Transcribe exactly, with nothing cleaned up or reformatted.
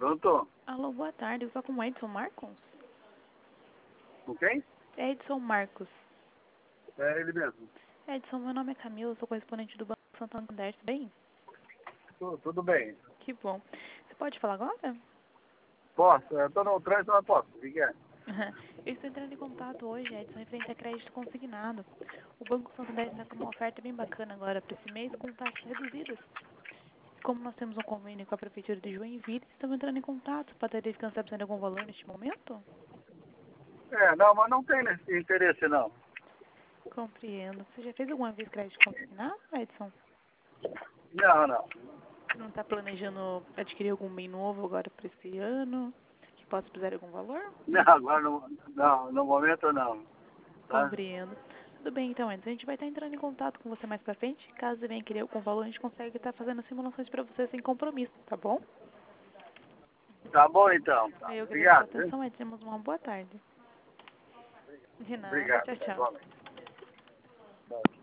Pronto? Alô, boa tarde. Eu estou com o Edson Marcos? Com quem? Edson Marcos. É ele mesmo. Edson, meu nome é Camila, eu sou correspondente do Banco Santander, tudo bem? Tudo, tudo bem. Que bom. Você pode falar agora? Posso? Eu tô no trânsito, mas posso. O que que é? Eu estou entrando em contato hoje, Edson, referente a crédito consignado. O Banco Santander está com uma oferta bem bacana agora para esse mês, com taxas reduzidas. Como nós temos um convênio com a Prefeitura de Joinville, estamos entrando em contato para ter descansar de algum valor neste momento? É, não, mas não tem nesse interesse, não. Compreendo. Você já fez alguma vez crédito consignado, Edson? Não, não. Não está planejando adquirir algum bem novo agora para esse ano? Que possa precisar de algum valor? Não, agora não, não, no momento não. Tá? Compreendo. Tudo bem, então, Edson. A gente vai estar entrando em contato com você mais pra frente. Caso você venha querer algum valor, a gente consegue estar fazendo simulações para você sem compromisso, tá bom? Tá bom então. Tá. Eu agradeço a Obrigado, hein? atenção, Edson. Temos uma boa tarde. De nada. Obrigado. Tchau, tchau. Igualmente. Tchau.